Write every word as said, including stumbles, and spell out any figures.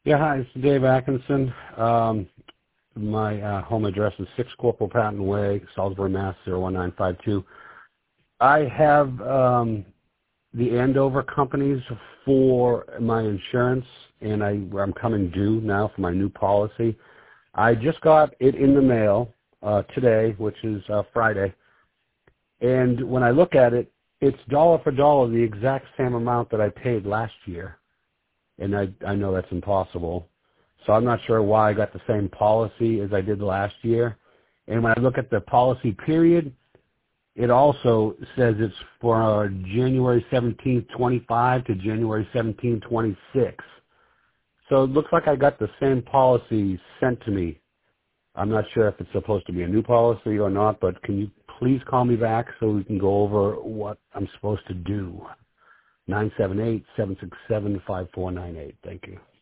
Yeah, hi, it's Dave Atkinson. Um, my uh, home address is six Corporal Patton Way, Salisbury, Mass. zero one nine five two. I have um, the Andover companies for my insurance, and I, I'm coming due now for my new policy. I just got it in the mail uh, today, which is uh, Friday, and when I look at it, it's dollar for dollar the exact same amount that I paid last year, and I, I know that's impossible. So I'm not sure why I got the same policy as I did last year. And when I look at the policy period, it also says it's for uh, January seventeenth, twenty-five to January seventeenth, twenty-six. So it looks like I got the same policy sent to me. I'm not sure if it's supposed to be a new policy or not, but can you please call me back so we can go over what I'm supposed to do? nine seven eight, seven six seven, five four nine eight. Thank you.